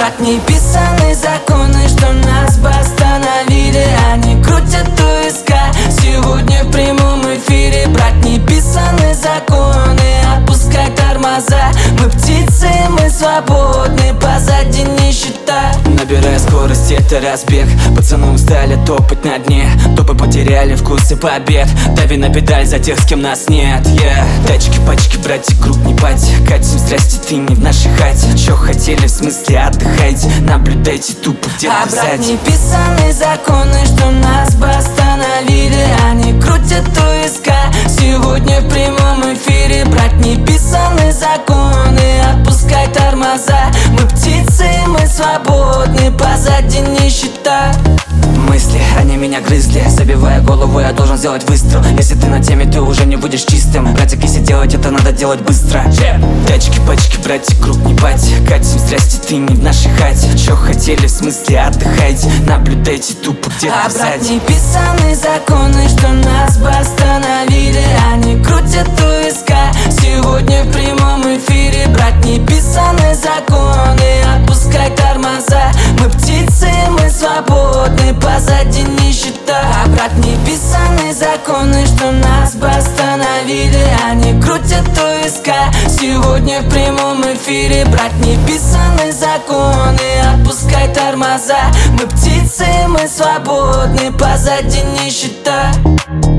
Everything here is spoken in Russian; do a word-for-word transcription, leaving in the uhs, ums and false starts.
брат, неписанные законы, что нас бы остановили. Они крутят у виска сегодня в прямом эфире. Брат, неписанные законы, отпускай тормоза. Мы птицы, мы свободны, позади нищета. Набирая скорость, это разбег. Пацаны устали топать на дне. Топы потеряли вкус и побед. Дави на педаль за тех, с кем нас нет, yeah. Тачки, пачки, братья, круг не пати. Катим страсти, ты не в нашей хате. Чё хотели, в смысле отдыхайте. Наблюдайте тупо где-то а, брат, сзади. неписанные законы, что нас бы остановили. Они крутят у виска сегодня в прямом эфире. Брат, неписанные законы, отпускай тормоза. Мы птицы, мы свободны, позади нищета. Мысли, они меня грызли. Забивая голову, я должен сделать выстрел. Если ты на теме, ты уже не будешь чистым. Братик, если делать это, надо делать быстро. Тачки, пачки, братья, круг не пати. Катим страсти, ты не в нашей хате. Чё хотели, в смысле отдыхайте. Наблюдайте тупо где-то а, брат, сзади. неписанные законы, что нас бы остановили. Они крутят у виска сегодня в прямом эфире. Брат, неписанные законы, отпускай тормоза. Мы птицы, мы свободны, позади нищета. А, брат, неписанные законы, что нас бы остановили. Они крутят у виска сегодня в прямом эфире. Брат, неписанные законы, отпускай тормоза. Мы птицы, мы свободны, позади нищета.